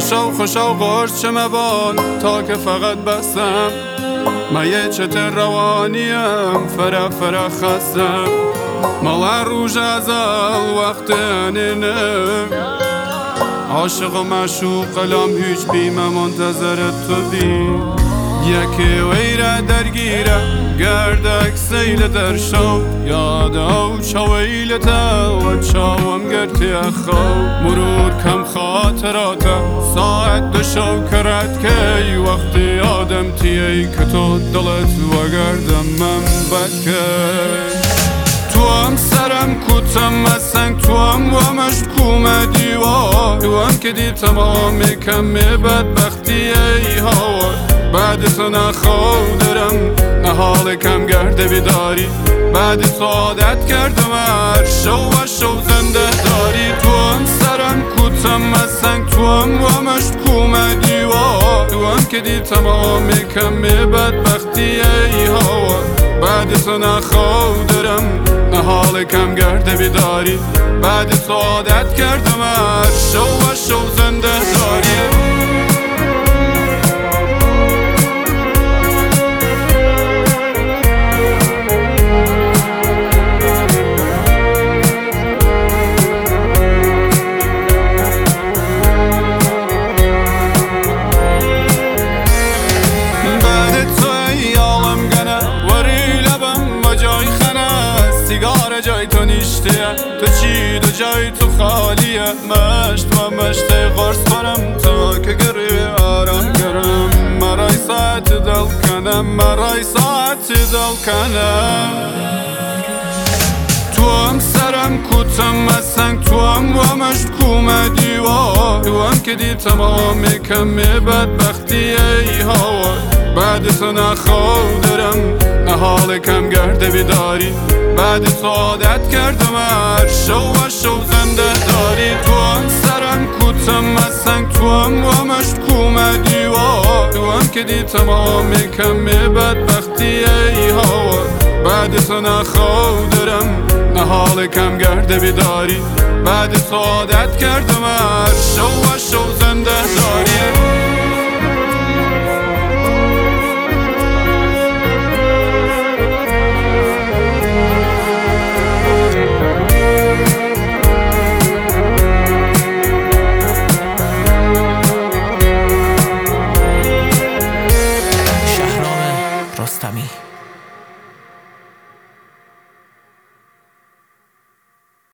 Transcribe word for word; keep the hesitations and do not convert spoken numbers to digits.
خوشا و خوشا و قرچ مبان تا که فقط بستم من یه چتر روانیم فرا فرا خستم مال روز ازال وقت انینه عاشق و معشوق قلم هیچ بیمه منتظر تو بی یکی ویره درگیره گردک سیل در شو یاد او چویلتا و چاوم گرتی اخو مرور کم خاطراتا ساعت دو شو کرد که وقتی آدم تیهی که تو دلت و گردم من بد که تو هم سرم کتم از سنگ تو هم و مشکوم دیوار تو هم که دی تمامی کمی بدبختی ای هوا بعد تو نخودرم نه حال کم گرده بیداری بعد تو عادت کردم هر شو و شو زنده داری تو هم سرم کتم از سنگ تو هم و مشکوم دیوار تو هم که دی تمامی کمی بدبختی ای هوا بعد تو نخودرم نه حال کم گرده بیداری بعد تو عادت کردم هر شو و شو زنده داری سیگار جای تو نیشتیه تو چی دو جای تو خالیه مشت و مشت قرص کنم تو که گری آرام گرم مرای ساعت دل کنم مرای ساعت دل کنم تو هم سرم کتم از سنگ تو هم و مشکوم دیوار تو هم که دی تمامی کمی بدبختی ای هوا بعد تو نخودرم نه حال کم گرده بیداری بعد تو عادت کردم هر شو و شو زنده داری تو هم سرم کتم از سنگ تو هم و مشکوم دیوار تو هم که دی تمامی کمی بدبختی ای هوا بعد تو نخودرم نه حال کم گرده بیداری بعد تو عادت کردم هر شو و شو زنده داری رستمی